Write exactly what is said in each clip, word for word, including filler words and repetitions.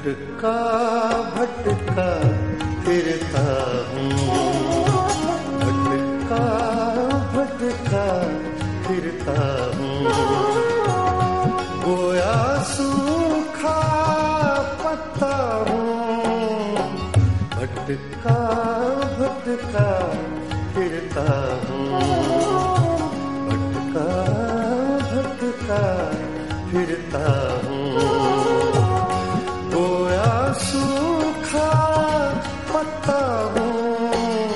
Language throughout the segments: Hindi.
भटका भटका फिरता हूँ, भटका भटका फिरता हूँ, गोया सूखा पत्ता हूँ, भटका भटका फिरता हूँ, भटका भटका फिरता हूँ, गोया सूखा पत्ता हूँ,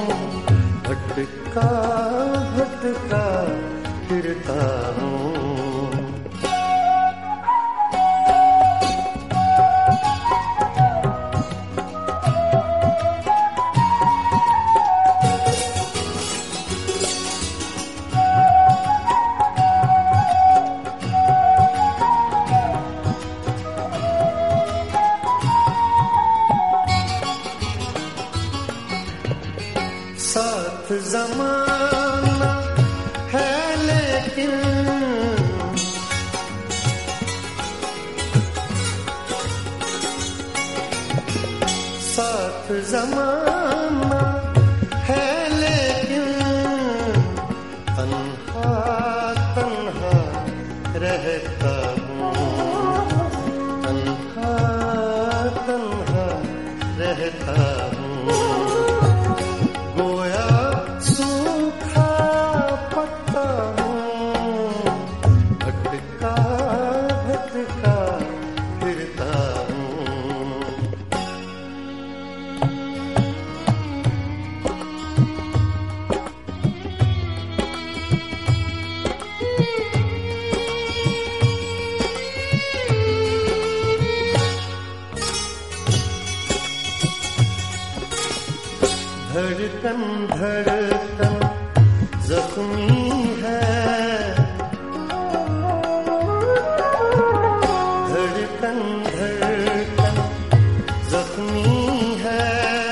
भटका भटका फिरता हूँ। साथ ज़माना है लेकिन साथ ज़माना है लेकिन तन्हा तन्हा रहता हूँ, तन्हा तन्हा रहता हूँ, गोया सूखा पत्ता हूँ, भटका भटका फिरता हूँ। धड़कन धड़कन जख्मी है, धड़कन धड़कन जख्मी है,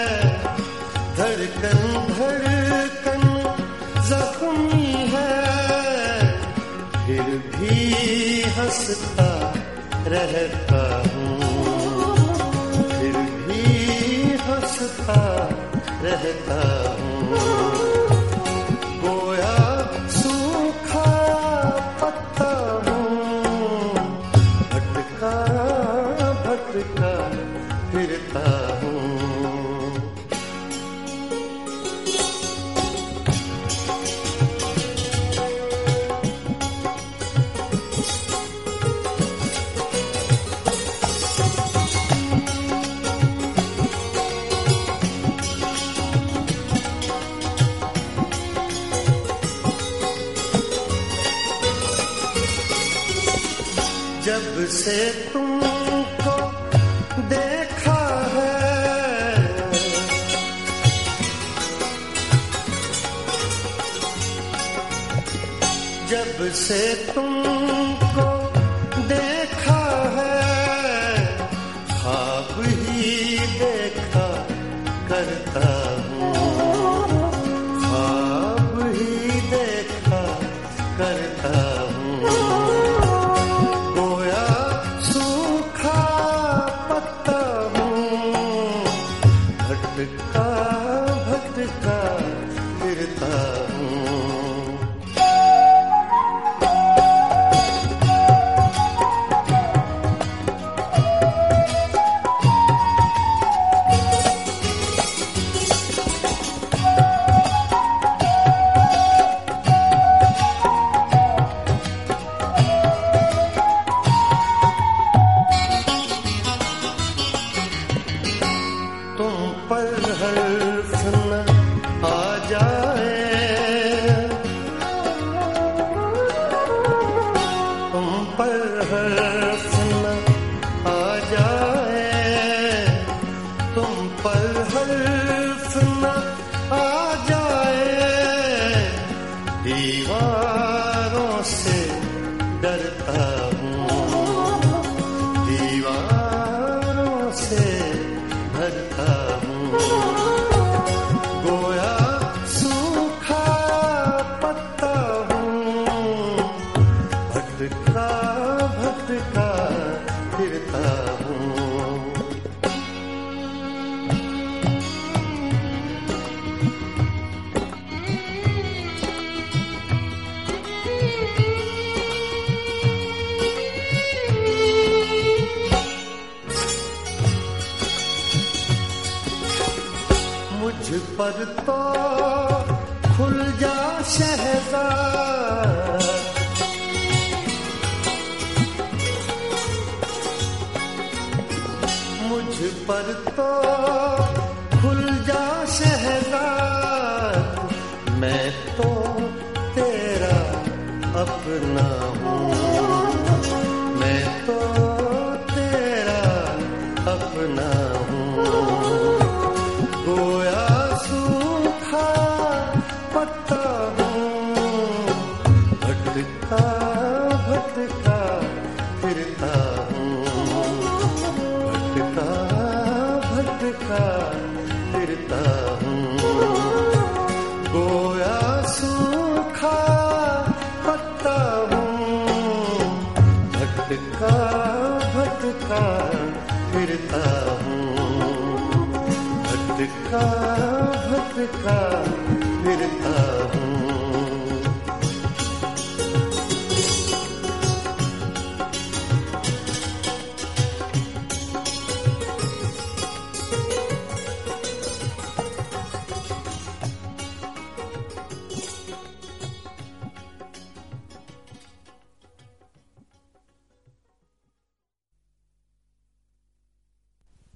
धड़कन धड़कन जख्मी है, फिर भी हंसता रहता हूँ, फिर भी हंसता रहता हूँ, गोया सूखा पत्ता हूँ, भटका भटका फिरता हूँ। जब से तुमको देखा है, जब से तुमको देखा है, ख्वाब ही देखा करता हूँ, ख्वाब ही देखा करता हूँ, गोया सूखा पत्ता हूँ, भटका भटका फिरता हूँ। तुम पर हर्फ न आ जाए, तो खुल जा शहज़ाद, मुझ पर तो खुल जा शहज़ाद, मैं तो तेरा अपना हूँ, मैं तो तेरा अपना हूँ। गोया सूखा पत्ता हूँ, भटका भटका फिरता हूँ, भटका भटका फिरता हूँ। गोया सूखा पत्ता हूँ, भटका भटका फिरता हूँ, भटका भटका फिरता